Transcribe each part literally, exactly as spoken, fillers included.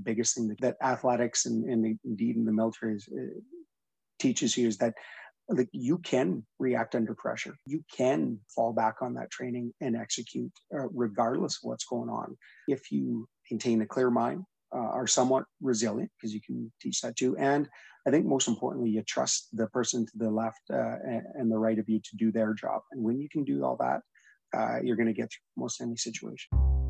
biggest thing that, that athletics and, and indeed in the military is, uh, teaches you is that like you can react under pressure. You can fall back on that training and execute uh, regardless of what's going on. If you maintain a clear mind, uh, are somewhat resilient, because you can teach that too. And I think most importantly, you trust the person to the left uh, and, and the right of you to do their job. And when you can do all that, uh, you're going to get through most any situation.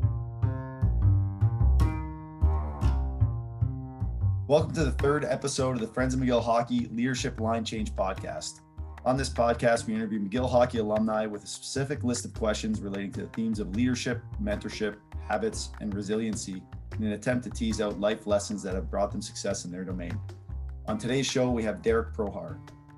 Welcome to the third episode of the Friends of McGill Hockey Leadership Line Change podcast. On this podcast, we interview McGill Hockey alumni with a specific list of questions relating to the themes of leadership, mentorship, habits, and resiliency in an attempt to tease out life lessons that have brought them success in their domain. On today's show, we have Derek Prohar.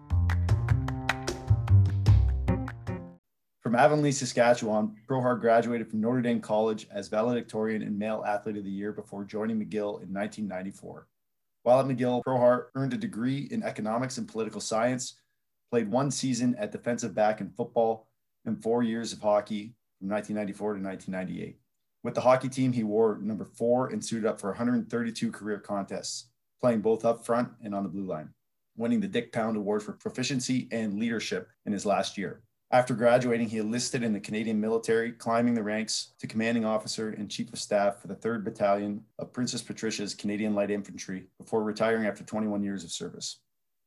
From Avonlea, Saskatchewan, Prohar graduated from Notre Dame College as valedictorian and male athlete of the year before joining McGill in nineteen ninety-four. While at McGill, Prohar earned a degree in economics and political science, played one season at defensive back in football, and four years of hockey from nineteen ninety-four to nineteen ninety-eight. With the hockey team, he wore number four and suited up for one hundred thirty-two career contests, playing both up front and on the blue line, winning the Dick Pound Award for proficiency and leadership in his last year. After graduating, he enlisted in the Canadian military, climbing the ranks to commanding officer and chief of staff for the third Battalion of Princess Patricia's Canadian Light Infantry before retiring after twenty-one years of service.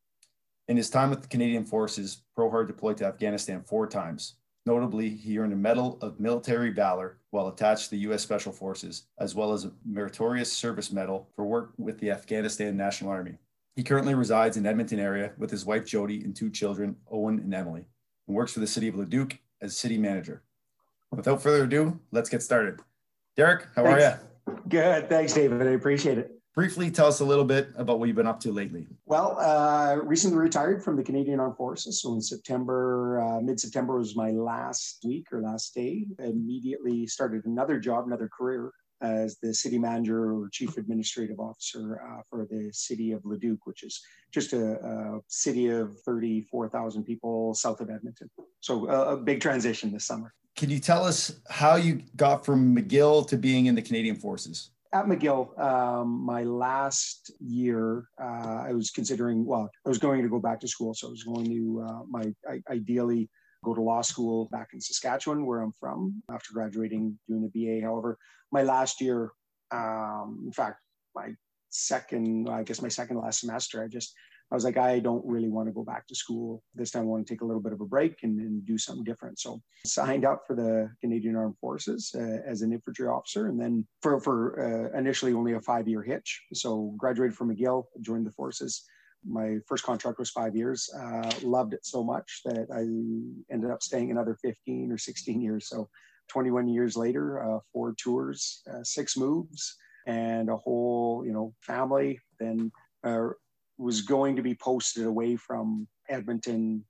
In his time with the Canadian Forces, Prohar deployed to Afghanistan four times. Notably, he earned a Medal of Military Valor while attached to the U S Special Forces, as well as a Meritorious Service Medal for work with the Afghanistan National Army. He currently resides in Edmonton area with his wife Jody and two children, Owen and Emily, and works for the city of Leduc as city manager. Without further ado, let's get started. Derek, how Thanks. are you? Good. Thanks, David. I appreciate it. Briefly tell us a little bit about what you've been up to lately. Well, uh, recently retired from the Canadian Armed Forces. So in September, uh, mid-September was my last week or last day. Immediately started another job, another career as the city manager or chief administrative officer uh, for the city of Leduc, which is just a, a city of thirty-four thousand people south of Edmonton. So a, a big transition this summer. Can you tell us how you got from McGill to being in the Canadian Forces? At McGill, um, my last year, uh, I was considering, well, I was going to go back to school. So I was going to, uh, my I, ideally, go to law school back in Saskatchewan, where I'm from, after graduating, doing a B A. However, my last year, um, in fact, my second, I guess my second last semester, I just, I was like, I don't really want to go back to school. This time I want to take a little bit of a break and, and do something different. So signed up for the Canadian Armed Forces uh, as an infantry officer. And then for, for uh, initially only a five-year hitch. So graduated from McGill, joined the forces. My first contract was five years. Uh, loved it so much that I ended up staying another fifteen or sixteen years. So twenty-one years later, uh, four tours, uh, six moves, and a whole, you know, family. Then uh, was going to be posted away from Edmonton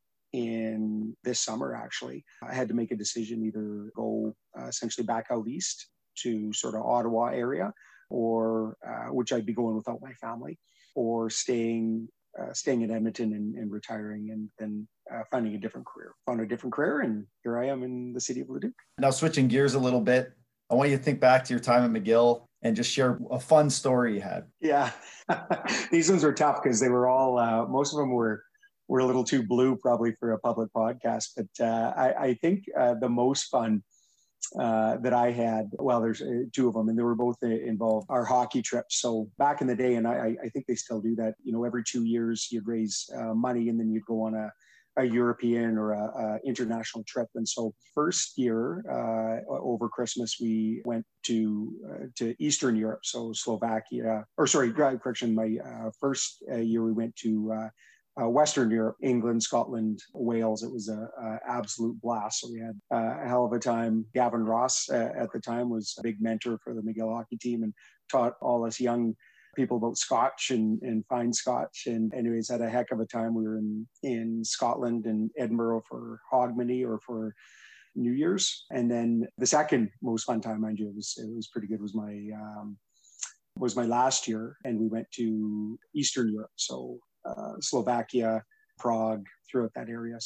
in this summer, actually. I had to make a decision, either go uh, essentially back out east to sort of Ottawa area, or uh, which I'd be going without my family, or staying uh, staying in Edmonton and, and retiring and then uh, finding a different career. Found a different career, and here I am in the city of Leduc. Now, switching gears a little bit, I want you to think back to your time at McGill and just share a fun story you had. Yeah, these ones were tough because they were all, uh, most of them were were a little too blue probably for a public podcast. But uh, I, I think uh, the most fun uh, that I had, well, there's uh, two of them, and they were both uh, involved our hockey trips. So back in the day, and I, I think they still do that, you know, every two years you'd raise uh, money and then you'd go on a a European or a, a international trip. And so first year uh, over Christmas, we went to uh, to Eastern Europe, so Slovakia, or sorry, correction, my uh, first uh, year we went to uh, uh, Western Europe, England, Scotland, Wales. It was a, a absolute blast. So we had uh, a hell of a time. Gavin Ross uh, at the time was a big mentor for the McGill hockey team and taught all us young people about Scotch and, and fine Scotch. And anyways, had a heck of a time. We were in, in Scotland and Edinburgh for Hogmanay or for New Year's. And then the second most fun time, mind you, it was, it was pretty good, was my, um, was my last year. And we went to Eastern Europe. So uh, Slovakia, Prague, throughout that area. So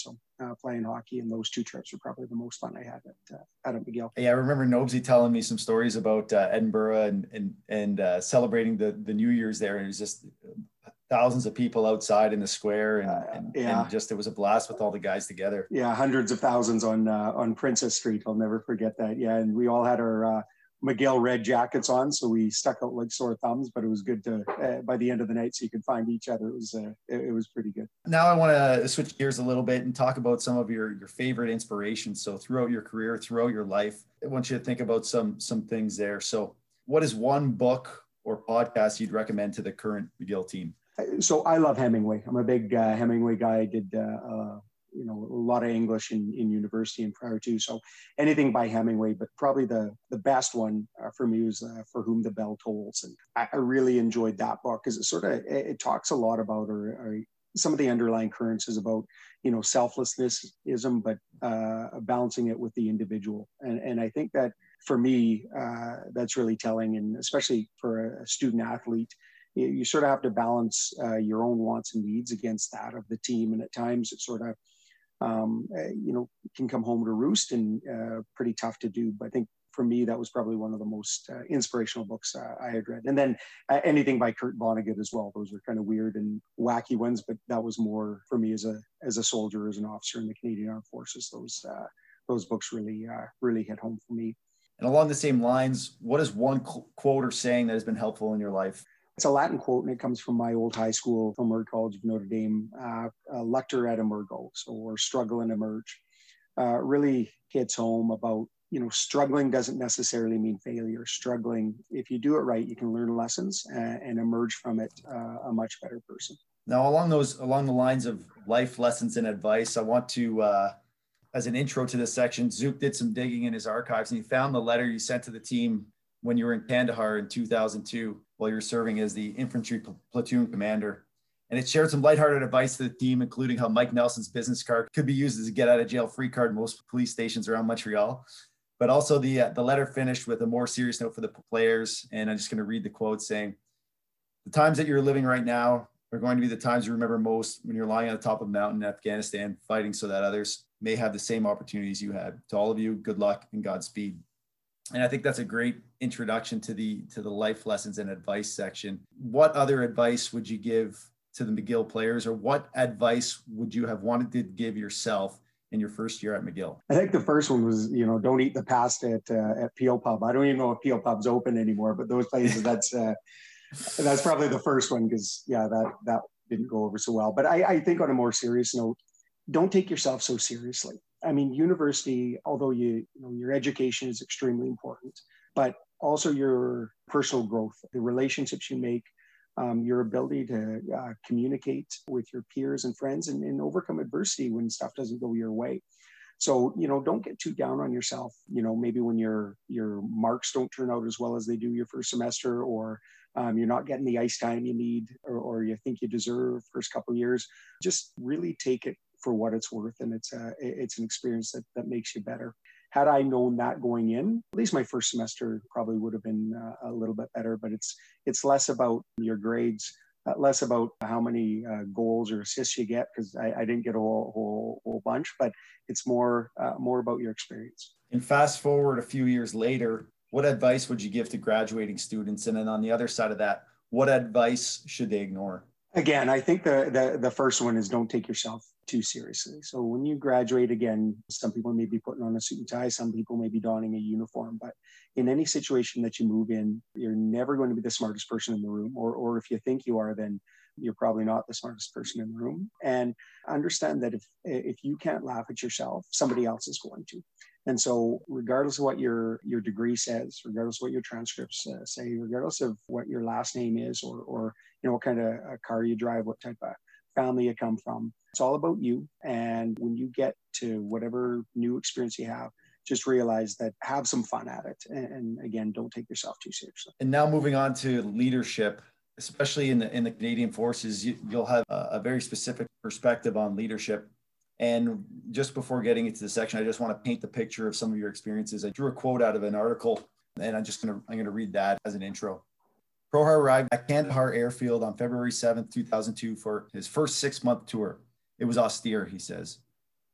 uh, playing hockey. And those two trips were probably the most fun I had at, uh, at McGill. Yeah, I remember Nobesy telling me some stories about uh, Edinburgh and and and uh, celebrating the the New Year's there. And it was just thousands of people outside in the square, and, uh, and, yeah. and just it was a blast with all the guys together. Yeah, hundreds of thousands on uh, on Princess Street. I'll never forget that. Yeah, and we all had our uh, McGill red jackets on, so we stuck out like sore thumbs. But it was good to uh, by the end of the night, so you could find each other. It was uh, it, it was pretty good. Now I want to switch gears a little bit and talk about some of your your favorite inspirations. So throughout your career, throughout your life, I want you to think about some some things there. So, what is one book or podcast you'd recommend to the current McGill team? So I love Hemingway. I'm a big uh, Hemingway guy. I did, uh, uh, you know, a lot of English in, in university and prior to. So anything by Hemingway, but probably the the best one uh, for me was uh, For Whom the Bell Tolls. And I, I really enjoyed that book because it sort of, it, it talks a lot about, or, or some of the underlying currents is about, you know, selflessnessism, but uh, balancing it with the individual. And, and I think that for me, uh, that's really telling. And especially for a student athlete, you sort of have to balance uh, your own wants and needs against that of the team. And at times it sort of, um, uh, you know, can come home to roost and uh, pretty tough to do. But I think for me, that was probably one of the most uh, inspirational books uh, I had read. And then uh, anything by Kurt Vonnegut as well. Those were kind of weird and wacky ones, but that was more for me as a as a soldier, as an officer in the Canadian Armed Forces. Those uh, those books really uh, really hit home for me. And along the same lines, what is one quote or saying that has been helpful in your life? It's a Latin quote, and it comes from my old high school, from Emerge College of Notre Dame, uh, uh, Lector et Emergo, so or struggle and emerge. Uh, really hits home about, you know, struggling doesn't necessarily mean failure. Struggling, if you do it right, you can learn lessons and, and emerge from it uh, a much better person. Now, along those, along the lines of life lessons and advice, I want to, uh, as an intro to this section, Zook did some digging in his archives, and he found the letter you sent to the team when you were in Kandahar in two thousand two, while you were serving as the infantry pl- platoon commander. And it shared some lighthearted advice to the team, including how Mike Nelson's business card could be used as a get out of jail free card in most police stations around Montreal. But also the, uh, the letter finished with a more serious note for the players. And I'm just going to read the quote saying, "The times that you're living right now are going to be the times you remember most when you're lying on the top of a mountain in Afghanistan, fighting so that others may have the same opportunities you had. To all of you, good luck and Godspeed." And I think that's a great introduction to the to the life lessons and advice section. What other advice would you give to the McGill players, or what advice would you have wanted to give yourself in your first year at McGill? I think the first one was, you know, don't eat the pasta at uh, at Peel Pub. I don't even know if Peel Pub's open anymore, but those places, that's uh, that's probably the first one, because yeah, that that didn't go over so well. But I, I think on a more serious note, don't take yourself so seriously. I mean, university, although you, you know, your education is extremely important, but also your personal growth, the relationships you make, um, your ability to uh, communicate with your peers and friends, and, and overcome adversity when stuff doesn't go your way. So, you know, don't get too down on yourself. You know, maybe when your your marks don't turn out as well as they do your first semester, or um, you're not getting the ice time you need, or, or you think you deserve first couple of years, just really take it for what it's worth. And it's a, it's an experience that, that makes you better. Had I known that going in, at least my first semester probably would have been uh, a little bit better, but it's, it's less about your grades, uh, less about how many uh, goals or assists you get, because I, I didn't get a whole, whole, whole bunch, but it's more, uh, more about your experience. And fast forward a few years later, what advice would you give to graduating students? And then on the other side of that, what advice should they ignore? Again, I think the, the the first one is don't take yourself too seriously. So when you graduate, again, some people may be putting on a suit and tie, some people may be donning a uniform, but in any situation that you move in, you're never going to be the smartest person in the room, or or if you think you are, then you're probably not the smartest person in the room. And understand that if if you can't laugh at yourself, somebody else is going to. And so regardless of what your your degree says, regardless of what your transcripts uh, say, regardless of what your last name is, or or you know what kind of a car you drive, what type of family you come from, it's all about you. And when you get to whatever new experience you have, just realize that, have some fun at it. And, and again, don't take yourself too seriously. And now moving on to leadership, especially in the in the Canadian Forces, you, you'll have a, a very specific perspective on leadership. And just before getting into the section, I just want to paint the picture of some of your experiences. I drew a quote out of an article, and I'm just going to I'm going to read that as an intro. Prohar arrived at Kandahar Airfield on February seventh, two thousand two for his first six-month tour. It was austere, he says.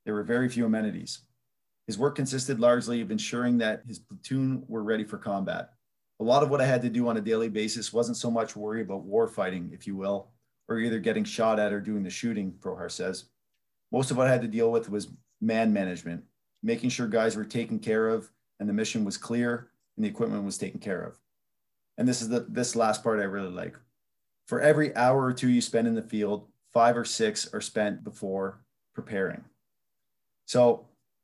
There were very few amenities. His work consisted largely of ensuring that his platoon were ready for combat. A lot of what I had to do on a daily basis wasn't so much worry about war fighting, if you will, or either getting shot at or doing the shooting, Prohar says. Most of what I had to deal with was man management, making sure guys were taken care of and the mission was clear and the equipment was taken care of. And this is the this last part I really like. For every hour or two you spend in the field, five or six are spent before preparing. So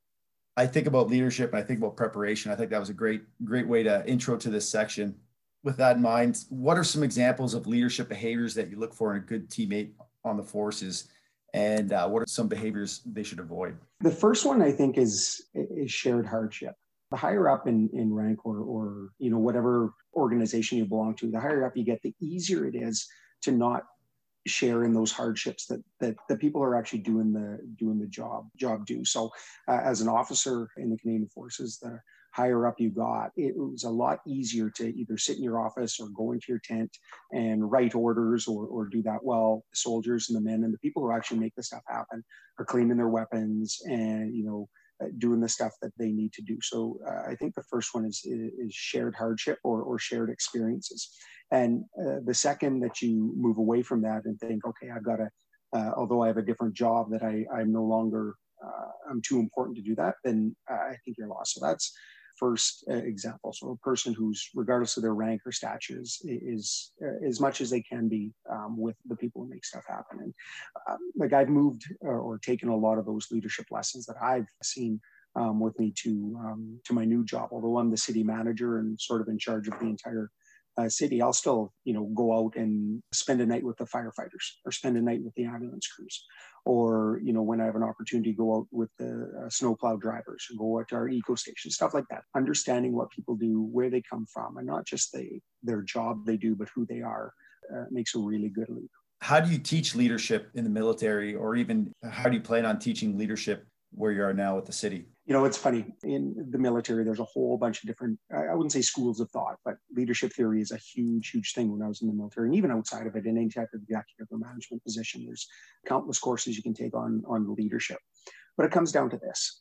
I think about leadership and I think about preparation. I think that was a great, great way to intro to this section. With that in mind, what are some examples of leadership behaviors that you look for in a good teammate on the forces? And uh, what are some behaviors they should avoid? The first one I think is, is shared hardship. The higher up in, in rank or, or, you know, whatever organization you belong to, the higher up you get, the easier it is to not share in those hardships that that the people are actually doing the doing the job job do. So uh, as an officer in the Canadian Forces, the higher up you got, it was a lot easier to either sit in your office or go into your tent and write orders or, or do that while the soldiers and the men and the people who actually make this stuff happen are cleaning their weapons and, you know, doing the stuff that they need to do. So uh, I think the first one is, is shared hardship or, or shared experiences. And uh, the second that you move away from that and think, okay, I've got to, uh, although I have a different job that I, I'm no longer, uh, I'm too important to do that, then uh, I think you're lost. So that's first uh, example. So a person who's, regardless of their rank or stature, is, is uh, as much as they can be um, with the people who make stuff happen. And um, like I've moved or, or taken a lot of those leadership lessons that I've seen um, with me to um, to my new job. Although I'm the city manager and sort of in charge of the entire uh, city, I'll still, you know, go out and spend a night with the firefighters or spend a night with the ambulance crews. Or, you know, when I have an opportunity to go out with the uh, snowplow drivers and go out to our eco station, stuff like that. Understanding what people do, where they come from, and not just the, their job they do, but who they are, uh, makes a really good leader. How do you teach leadership in the military, or even how do you plan on teaching leadership where you are now with the city? You know, it's funny. In the military, there's a whole bunch of different, I wouldn't say schools of thought, but leadership theory is a huge, huge thing when I was in the military. And even outside of it, in any type of executive or management position, there's countless courses you can take on, on leadership. But it comes down to this.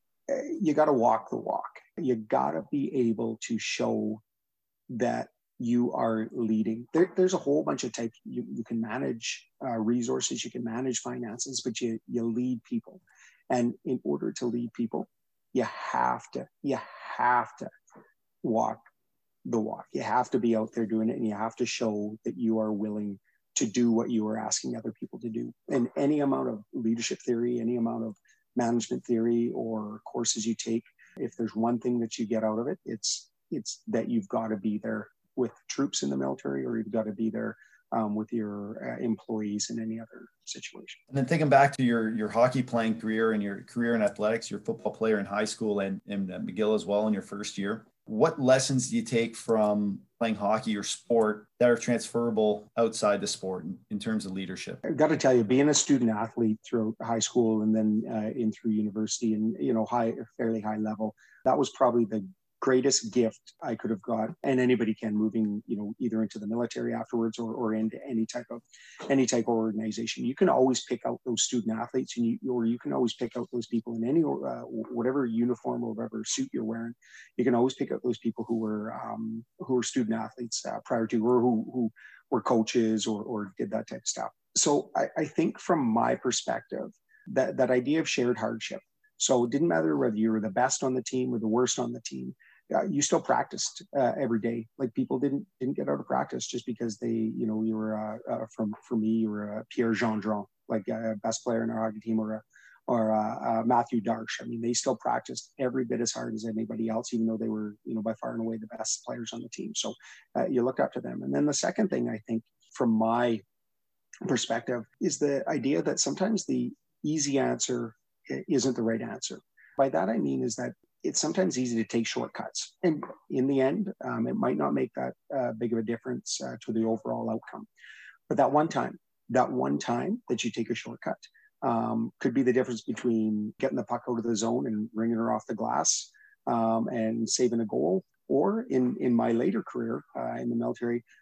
You got to walk the walk. You got to be able to show that you are leading. There, there's a whole bunch of types. You, you can manage uh, resources, you can manage finances, but you, you lead people. And in order to lead people, you have to, you have to walk the walk. You have to be out there doing it, and you have to show that you are willing to do what you are asking other people to do. And any amount of leadership theory, any amount of management theory or courses you take, if there's one thing that you get out of it, it's it's that you've got to be there with troops in the military, or you've got to be there Um, with your uh, employees in any other situation. And then thinking back to your your hockey playing career and your career in athletics, your football player in high school and, and uh, McGill as well in your first year, what lessons do you take from playing hockey or sport that are transferable outside the sport in, in terms of leadership? I've got to tell you, being a student athlete through high school and then uh, in through university and, you know, high, fairly high level, that was probably the greatest gift I could have got, and anybody can, moving, you know, either into the military afterwards or, or into any type of any type of organization. You can always pick out those student athletes, and you, or you can always pick out those people in any uh, whatever uniform or whatever suit you're wearing. You can always pick out those people who were um, who were student athletes uh, prior to, or who who were coaches or or did that type of stuff. So I, I think from my perspective, that that idea of shared hardship. So it didn't matter whether you were the best on the team or the worst on the team. Uh, you still practiced uh, every day. Like people didn't didn't get out of practice just because they, you know, you were uh, uh, from for me, you were uh, Pierre Gendron, like a uh, best player in our hockey team, or a, or uh, uh, Matthew Darche. I mean, they still practiced every bit as hard as anybody else, even though they were, you know, by far and away the best players on the team. So uh, you look up to them. And then the second thing I think, from my perspective, is the idea that sometimes the easy answer isn't the right answer. By that I mean is that it's sometimes easy to take shortcuts. And in the end, um, it might not make that uh, big of a difference uh, to the overall outcome. But that one time, that one time that you take a shortcut um, could be the difference between getting the puck out of the zone and ringing her off the glass um, and saving a goal. Or in, in my later career uh, in the military,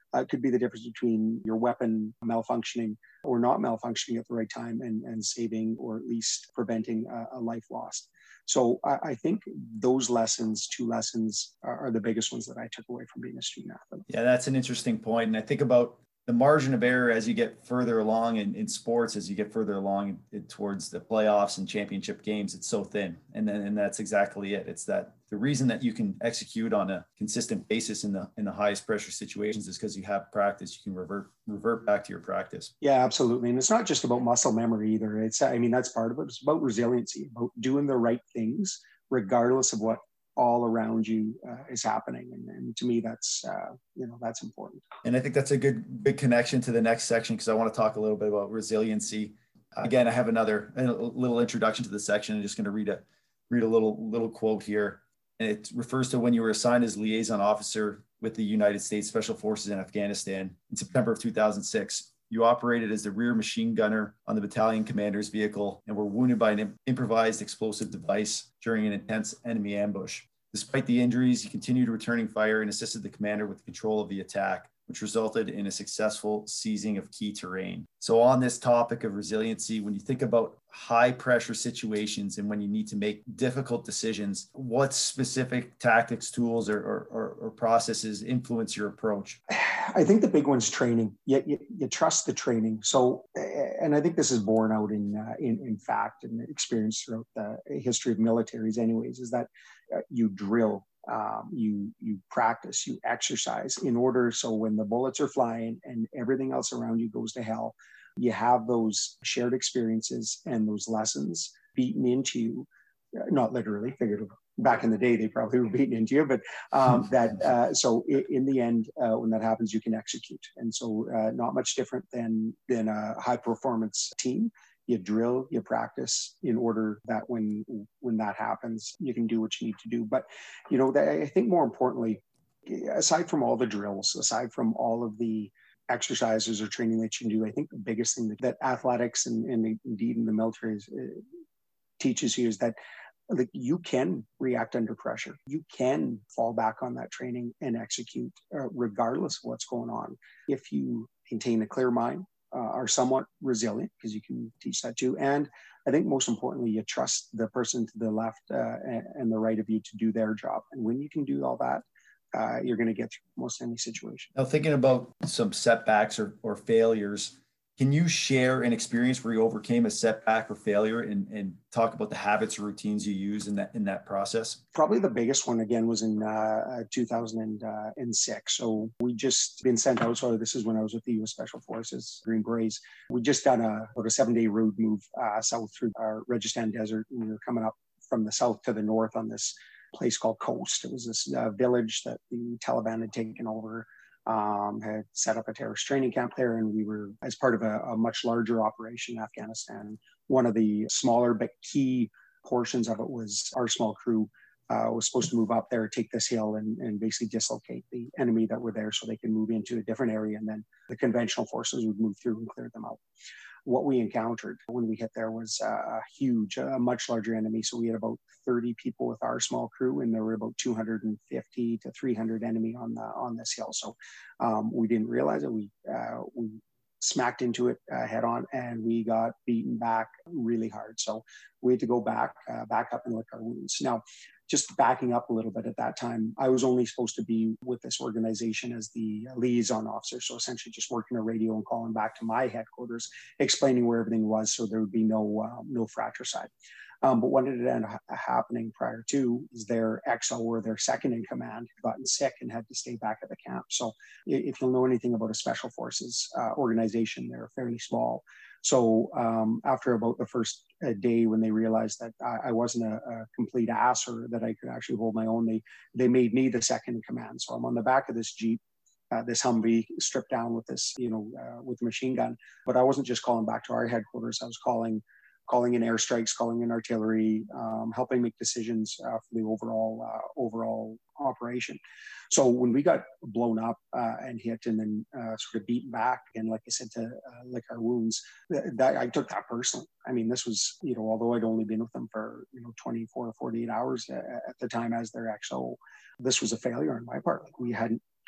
Uh, it could be the difference between your weapon malfunctioning or not malfunctioning at the right time and, and saving or at least preventing a, a life lost. So I, I think those lessons, two lessons, are, are the biggest ones that I took away from being a student athlete. Yeah, that's an interesting point. And I think about the margin of error as you get further along in, in sports, as you get further along in, towards the playoffs and championship games, it's so thin. And then, and that's exactly it. It's that the reason that you can execute on a consistent basis in the in the highest pressure situations is because you have practice. You can revert revert back to your practice. Yeah, absolutely. And it's not just about muscle memory either. It's, I mean, that's part of it. It's about resiliency, about doing the right things, regardless of what all around you uh, is happening. And, and to me, that's, uh, you know, that's important. And I think that's a good, good connection to the next section, because I want to talk a little bit about resiliency. Uh, again, I have another a little introduction to the section. I'm just going to read a, read a little, little quote here. And it refers to when you were assigned as liaison officer with the United States Special Forces in Afghanistan in September of two thousand six. You operated as the rear machine gunner on the battalion commander's vehicle and were wounded by an improvised explosive device during an intense enemy ambush. Despite the injuries, you continued returning fire and assisted the commander with control of the attack, which resulted in a successful seizing of key terrain. So on this topic of resiliency, when you think about high pressure situations and when you need to make difficult decisions, what specific tactics, tools, or, or, or processes influence your approach? I think the big one's training. You, you, you trust the training. So, and I think this is borne out in, uh, in, in fact and experience throughout the history of militaries anyways, is that uh, you drill, um, you, you practice, you exercise in order. So when the bullets are flying and everything else around you goes to hell, you have those shared experiences and those lessons beaten into you, not literally, figuratively. Back in the day, they probably were beaten into you, but um, that, uh, so in, in the end, uh, when that happens, you can execute. And so uh, not much different than, than a high performance team. You drill, you practice in order that when, when that happens, you can do what you need to do. But, you know, I think more importantly, aside from all the drills, aside from all of the exercises or training that you can do, I think the biggest thing that, that athletics and, and indeed in the military is, uh, teaches you is that like you can react under pressure. You can fall back on that training and execute uh, regardless of what's going on. If you maintain a clear mind, uh, are somewhat resilient, because you can teach that too. And I think most importantly, you trust the person to the left uh, and, and the right of you to do their job. And when you can do all that, uh, you're going to get through most any situation. Now, thinking about some setbacks or, or failures, can you share an experience where you overcame a setback or failure and, and talk about the habits or routines you use in that in that process? Probably the biggest one, again, was in uh, two thousand six. So we just been sent out. So this is when I was with the U S Special Forces, Green Berets. We just done a, about a seven-day road move uh, south through our Registan Desert. And we were coming up from the south to the north on this place called Khost. It was this uh, village that the Taliban had taken over. Um, had set up a terrorist training camp there, and we were as part of a, a much larger operation in Afghanistan. One of the smaller but key portions of it was our small crew uh, was supposed to move up there, take this hill, and, and basically dislocate the enemy that were there so they can move into a different area, and then the conventional forces would move through and clear them out. What we encountered when we hit there was a huge, a much larger enemy. So we had about thirty people with our small crew, and there were about two hundred fifty to three hundred enemy on the on this hill. So um, we didn't realize it. We uh, we smacked into it uh, head on, and we got beaten back really hard. So we had to go back, uh, back up and lick our wounds. Now, just backing up a little bit, at that time, I was only supposed to be with this organization as the liaison officer. So essentially just working a radio and calling back to my headquarters, explaining where everything was so there would be no, uh, no fratricide. Um, but what ended up happening prior to is their X O, or their second in command, had gotten sick and had to stay back at the camp. So if you'll know anything about a special forces uh, organization, they're fairly small. So um, after about the first uh, day, when they realized that I, I wasn't a, a complete ass, or that I could actually hold my own, they they made me the second in command. So I'm on the back of this Jeep, uh, this Humvee, stripped down with this, you know, uh, with a machine gun. But I wasn't just calling back to our headquarters. I was calling calling in airstrikes, calling in artillery, um, helping make decisions uh, for the overall uh, overall operation. So when we got blown up uh, and hit and then uh, sort of beaten back, and like I said, to uh, lick our wounds, that, that I took that personally. I mean, this was, you know, although I'd only been with them for, you know, twenty-four or forty-eight hours at the time as their X O, this was a failure on my part. Like, we hadn't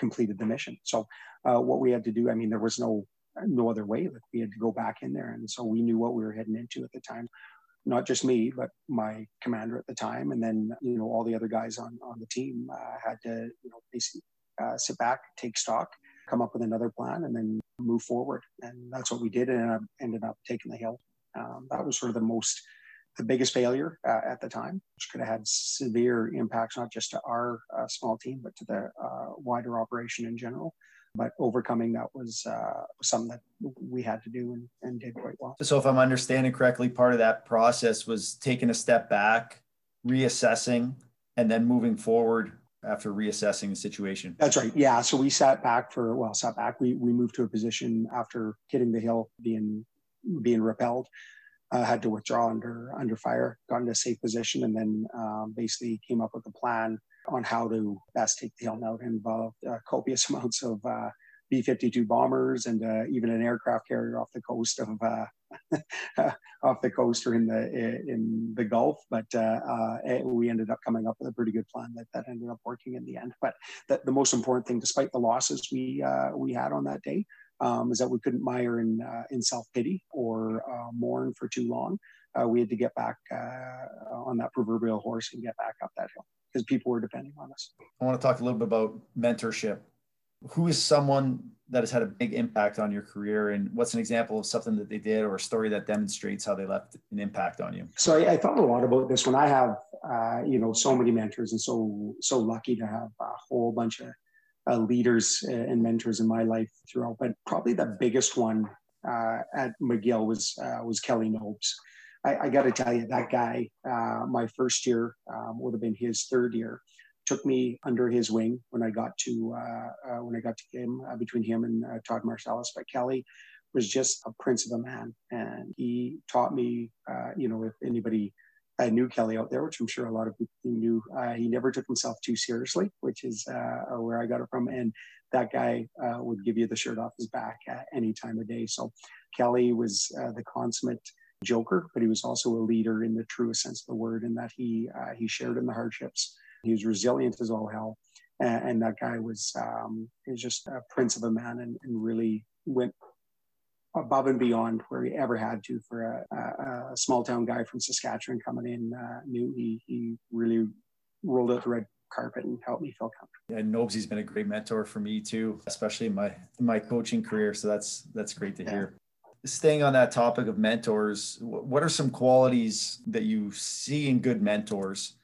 completed the mission. So uh, what we had to do, I mean, there was no no other way. Like, we had to go back in there, and so we knew what we were heading into at the time. Not just me, but my commander at the time, and then you know all the other guys on on the team uh, had to you know basically uh, sit back, take stock, come up with another plan, and then move forward. And that's what we did, and I ended up taking the hill. Um, that was sort of the most, the biggest failure uh, at the time, which could have had severe impacts not just to our uh, small team, but to the uh, wider operation in general. But overcoming that was uh, something that we had to do and, and did quite well. So if I'm understanding correctly, part of that process was taking a step back, reassessing, and then moving forward after reassessing the situation. That's right. Yeah. So we sat back for, well, sat back. We, we moved to a position after hitting the hill, being, being repelled, uh, had to withdraw under, under fire, got into a safe position, and then um, basically came up with a plan on how to best take the hill. Now it involved uh, copious amounts of uh, B fifty-two bombers and uh, even an aircraft carrier off the coast of uh, off the coast or in the in the Gulf. But uh, uh, we ended up coming up with a pretty good plan that, that ended up working in the end. But the, the most important thing, despite the losses we uh, we had on that day, um, is that we couldn't mire in uh, in self-pity or uh, mourn for too long. Uh, we had to get back uh, on that proverbial horse and get back up that hill, because people were depending on us. I want to talk a little bit about mentorship. Who is someone that has had a big impact on your career, and what's an example of something that they did or a story that demonstrates how they left an impact on you? So I, I thought a lot about this when I have, uh, you know, so many mentors, and so, so lucky to have a whole bunch of uh, leaders and mentors in my life throughout. But probably the biggest one uh, at McGill was, uh, was Kelly Nobes. I, I got to tell you, that guy, uh, my first year um, would have been his third year, took me under his wing when I got to uh, uh, when I got to him uh, between him and uh, Todd Marsalis. But Kelly was just a prince of a man, and he taught me. Uh, you know, if anybody uh, knew Kelly out there, which I'm sure a lot of people knew, uh, he never took himself too seriously, which is uh, where I got it from. And that guy uh, would give you the shirt off his back at any time of day. So Kelly was uh, the consummate joker, but he was also a leader in the truest sense of the word, in that he uh, he shared in the hardships. He was resilient as all hell, and, and that guy was um, he was just a prince of a man, and, and really went above and beyond where he ever had to for a, a, a small town guy from Saskatchewan coming in. Uh, new he he really rolled out the red carpet and helped me feel comfortable. Yeah, Nobesy's been a great mentor for me too, especially in my in my coaching career. So that's that's great to yeah. hear. Staying on that topic of mentors, what are some qualities that you see in good mentors,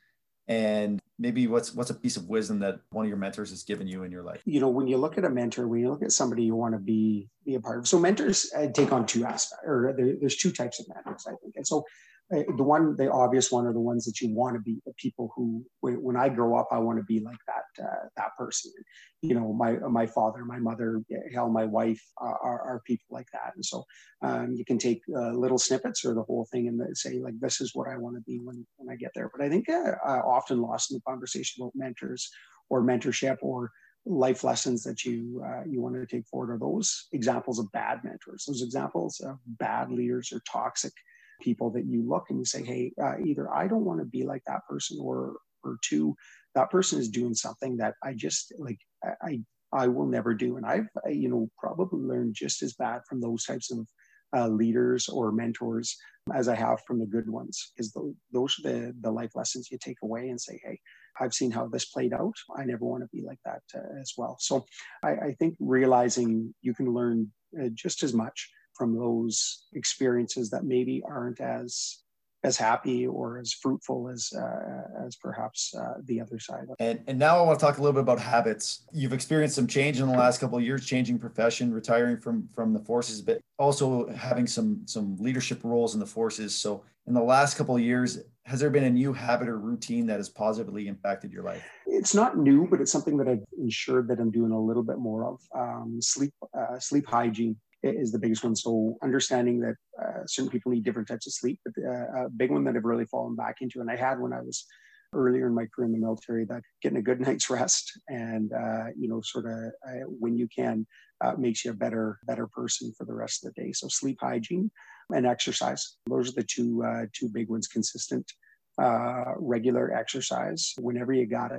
and maybe what's what's a piece of wisdom that one of your mentors has given you in your life? You know, when you look at a mentor, when you look at somebody you want to be be a part of. So mentors uh, take on two aspects, or there, there's two types of mentors, I think. And so uh, the one, the obvious one, are the ones that you want to be, the people who, when, when I grow up, I want to be like that uh, that person. You know, my my father, my mother, hell, my wife uh, are, are people like that. And so um, you can take uh, little snippets or the whole thing and say, like, this is what I want to be when, when I get there. But I think uh, uh, often lost in the conversation about mentors or mentorship or life lessons that you uh, you want to take forward are those examples of bad mentors, those examples of bad leaders or toxic people that you look and you say, hey, uh, either I don't want to be like that person, or or two, that person is doing something that I just like I I will never do. And I've I, you know probably learned just as bad from those types of uh, leaders or mentors as I have from the good ones, because th- those are the the life lessons you take away and say, hey, I've seen how this played out. I never want to be like that uh, as well. So I, I think realizing you can learn uh, just as much from those experiences that maybe aren't as as happy or as fruitful as uh, as perhaps uh, the other side. And and now I want to talk a little bit about habits. You've experienced some change in the last couple of years, changing profession, retiring from from the forces, but also having some some leadership roles in the forces. So in the last couple of years, has there been a new habit or routine that has positively impacted your life? It's not new, but it's something that I've ensured that I'm doing a little bit more of. Um, sleep uh, sleep hygiene is the biggest one. So understanding that uh, certain people need different types of sleep, but uh, a big one that I've really fallen back into, and I had when I was earlier in my career in the military, that getting a good night's rest and, uh, you know, sort of uh, when you can, uh, makes you a better, better person for the rest of the day. So sleep hygiene and exercise. Those are the two, uh, two big ones. Consistent, uh, regular exercise whenever you got it.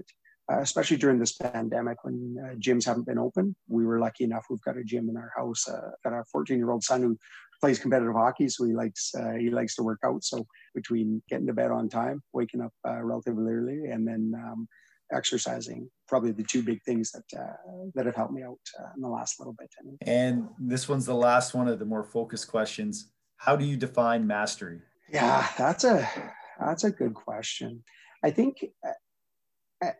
uh, especially during this pandemic when uh, gyms haven't been open. We were lucky enough. We've got a gym in our house. Uh, got a fourteen-year-old son who plays competitive hockey, so he likes uh, he likes to work out. So between getting to bed on time, waking up uh, relatively early, and then um, exercising, probably the two big things that uh, that have helped me out uh, in the last little bit. And this one's the last one of the more focused questions. How do you define mastery? Yeah, that's a that's a good question. I think I,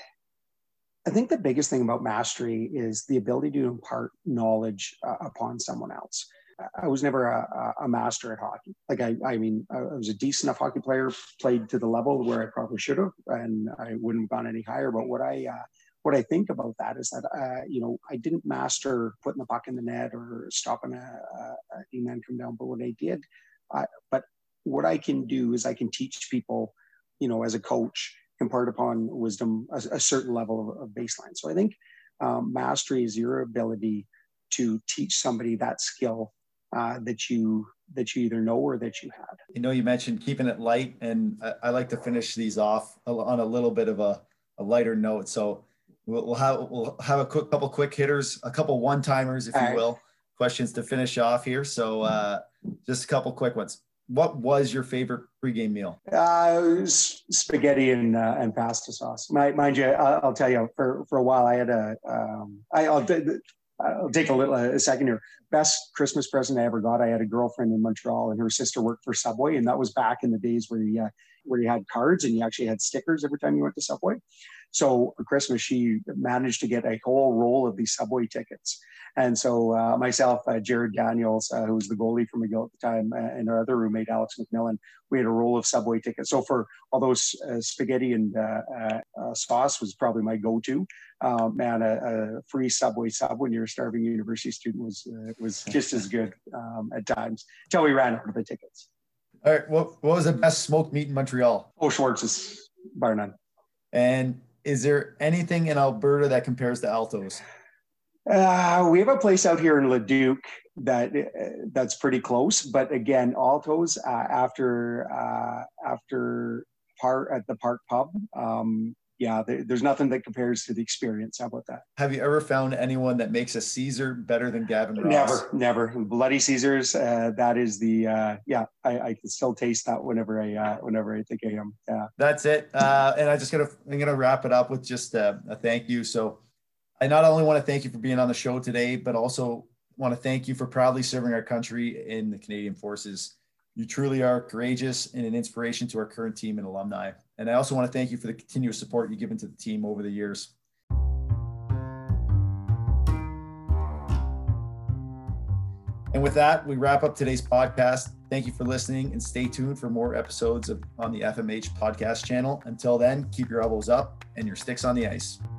I think the biggest thing about mastery is the ability to impart knowledge uh, upon someone else. I was never a, a master at hockey. Like I, I mean, I was a decent enough hockey player, played to the level where I probably should have, and I wouldn't have gone any higher. But what I, uh, what I think about that is that, uh, you know, I didn't master putting the puck in the net or stopping a, a, a D-man come down. But what I did, uh, but what I can do is I can teach people, you know, as a coach, impart upon wisdom a, a certain level of, of baseline. So I think um, mastery is your ability to teach somebody that skill Uh, that you that you either know or that you had. You know, you mentioned keeping it light, and I, I like to finish these off on a little bit of a, a lighter note. So we'll, we'll have we'll have a quick couple quick hitters, a couple one timers, if All you right. will, questions to finish off here. So uh, just a couple quick ones. What was your favorite pregame meal? Uh, it was spaghetti and uh, and pasta sauce. Mind, mind you, I'll, I'll tell you, for for a while I had a um, I, I'll. I'll take a little a second here. Best Christmas present I ever got. I had a girlfriend in Montreal, and her sister worked for Subway, and that was back in the days where you uh, where you had cards and you actually had stickers every time you went to Subway. So for Christmas, she managed to get a whole roll of these Subway tickets. And so uh, myself, uh, Jared Daniels, uh, who was the goalie for McGill at the time, uh, and our other roommate, Alex McMillan, we had a roll of Subway tickets. So for although uh, spaghetti and uh, uh, uh, sauce was probably my go-to, uh, man, a, a free Subway sub when you're a starving university student was uh, was just as good um, at times until we ran out of the tickets. All right. What, what was the best smoked meat in Montreal? Oh, Schwartz's, bar none. And is there anything in Alberta that compares to Alto's? Uh, we have a place out here in Leduc that uh, that's pretty close, but again, Alto's uh, after uh, after part at the Park Pub. Um, yeah, there, there's nothing that compares to the experience. How about that? Have you ever found anyone that makes a Caesar better than Gavin Ross? Never, never. Bloody Caesars. Uh, that is the uh, yeah. I, I can still taste that whenever I uh, whenever I think I am. Yeah, that's it. Uh, and I just gonna I'm gonna wrap it up with just a, a thank you. So. I not only want to thank you for being on the show today, but also want to thank you for proudly serving our country in the Canadian Forces. You truly are courageous and an inspiration to our current team and alumni. And I also want to thank you for the continuous support you've given to the team over the years. And with that, we wrap up today's podcast. Thank you for listening, and stay tuned for more episodes of on the F M H podcast channel. Until then, keep your elbows up and your sticks on the ice.